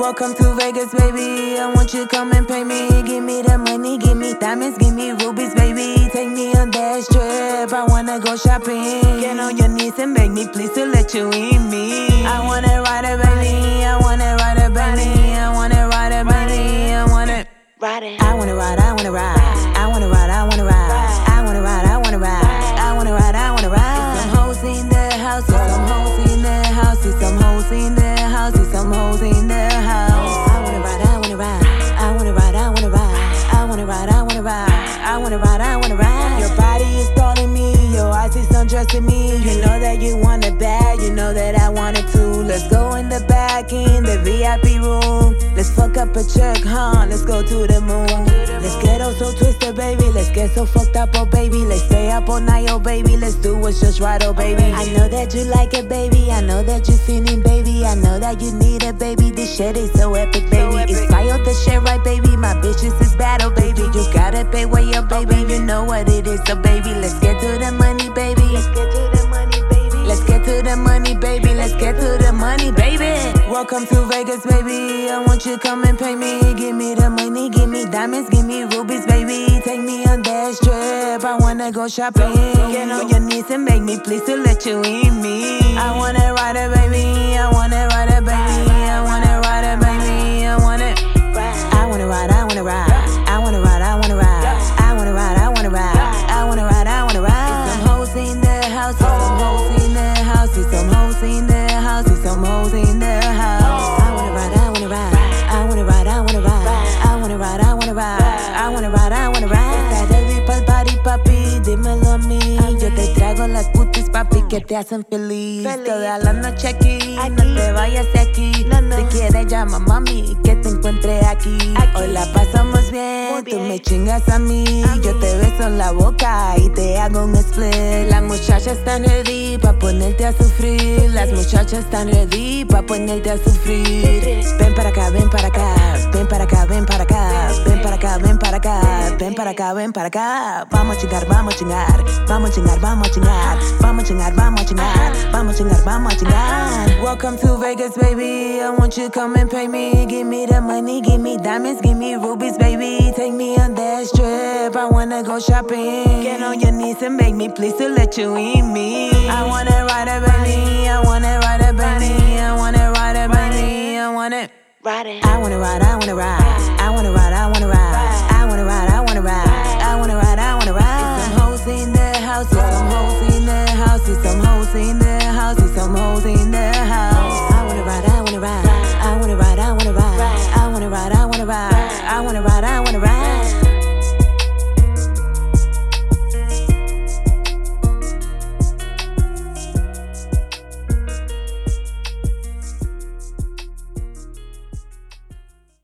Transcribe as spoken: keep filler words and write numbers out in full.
Welcome to Vegas, baby. I want you to come and pay me. Give me the money, give me diamonds, give me rubies, baby. Take me on that trip. I wanna go shopping. Get on your knees and beg me, please, to let you in me. I wanna ride it, baby. I wanna ride it, baby. I wanna ride it, baby. I wanna ride it. I wanna ride, I wanna ride. I wanna ride, I wanna ride. I wanna ride, I wanna ride. I wanna ride, I wanna ride. Some hoes in the house, some hoes in the house, some hoes in the house, some hoes in the house. I wanna ride, I wanna ride. I wanna ride, I wanna ride. I wanna ride, I wanna ride. I wanna ride, I wanna ride. Your body is calling me, your eyes is undressing me. You know that you want it bad, you know that I want it too. Let's go in the back, in the V I P room. Let's fuck up a check, huh? Let's go to the moon. Let's get all so twisted, baby. Let's get so fucked up, oh baby. Let's stay up all night, oh baby. Let's do what's just right, oh baby. I know that you like it, baby. I know that you feeling, baby. I know that you need it, baby. This shit is so epic, baby. It's fire, the shit right, baby. My bitches is bad, oh baby. You gotta pay way up, baby. You know what it is, so baby. Let's get to the money, baby. Let's get to the money, baby. Let's get to the money, baby. Let's get to the money, baby. Welcome to Vegas, baby. I want you to come and pay me. Give me the money, give me diamonds, give me rubies, baby. Take me on that trip. I wanna go shopping. Get on your knees and beg me, please, to let you in me. I wanna ride it, baby. I wanna ride it, baby. I wanna ride it, baby. I wanna I wanna ride, I wanna ride. I wanna ride, I wanna ride. I wanna ride, I wanna ride. I wanna ride, I wanna ride. Some hoes in the house, some hoes in the house, some hoes in the house, some hoes in the house. I wanna ride, I wanna ride. I wanna ride, I wanna ride. I wanna ride, I wanna ride. I wanna ride, I wanna ride. Está ready pa'l party, papi, dímelo a mí. Yo te traigo las cutis, papi, que te hacen feliz. Toda la noche aquí, no te vayas de aquí. Si quieres llama mami, que te encuentre aquí. Hoy la pasamos bien, tú me chingas a mí. Yo te beso en la boca y te hago un split. Las muchachas están ready pa' ponerte a sufrir. Las muchachas están ready pa' ponerte a sufrir. Ven para acá, ven para acá. Ven para acá, ven para acá. Ven para acá, ven para acá. Ven para acá, ven para acá. Vamos a chingar, vamos a chingar. Vamos a chingar, vamos a chingar. Vamos a chingar, vamos a chingar. Vamos a chingar, vamos a chingar. Welcome to Vegas, baby. I want you to come and pay me. Give me the money, give me diamonds, give me rubies, baby. Take me on that trip. I wanna go shopping. Get on your knees and beg me, please, to let you in me. I wanna ride it, baby. I wanna ride it, baby. I wanna ride it, baby. I wanna ride it. I wanna ride, I wanna ride. I wanna ride, I wanna ride. I wanna ride, I wanna ride. I wanna ride, I wanna ride. Some hoes in the house, some hoes in the house, some hoes in the house, some hoes in the